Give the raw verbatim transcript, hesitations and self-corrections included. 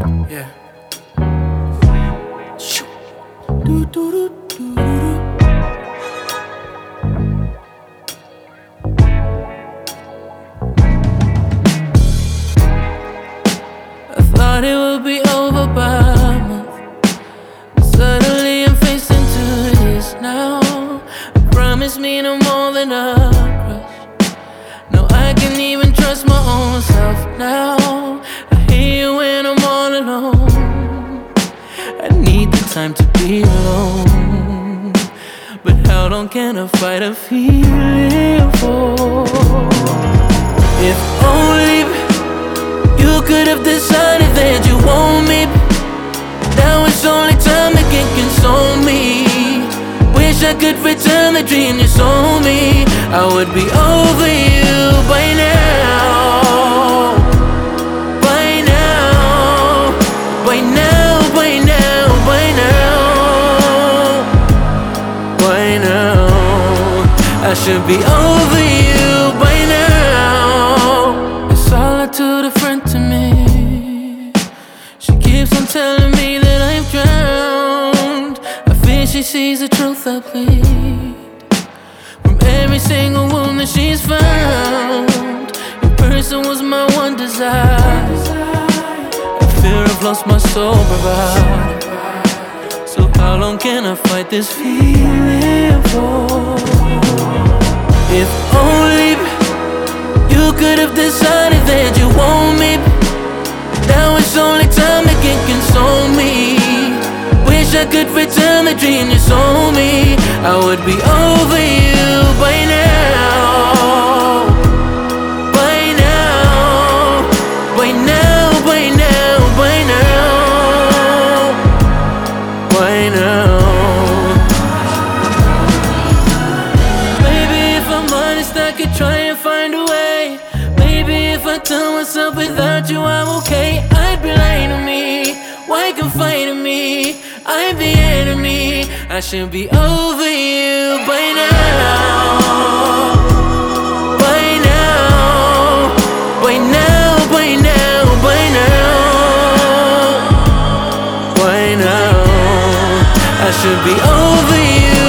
Yeah. Shoo. Do, do, do, do, do. I thought it would be over by a month, but suddenly I'm facing to this now. Promise me no more than a crush. No, I can even trust my own self now. I hate you when I'm all alone. I need the time to be alone. But how long can I fight a feeling for? If only you could have decided that you want me. Now it's only time that can console me. Wish I could return the dream you sold me. I would be over you by now. By now. By now, by now, by now. By now. I should be over you by now. It's solitude a friend to me. She keeps on telling me that I've drowned. I fear she sees the truth I plead. From every single wound that she's found, your person was my one desire. I fear I've lost my soul provide. So how long can I fight this feeling for? If only you could have decided that you want me. Now it's only time that can console me. Wish I could return the dream you sold me. I would be over you by now. By now. By now, by now, by now. By now. Maybe if I'm honest I could try and find a way. Maybe if I tell myself without you I'm okay, I'd be lying to me. Why confide in me? I'm the enemy. I should be over you by now. By now. By now, by now, by now. By now. I should be over you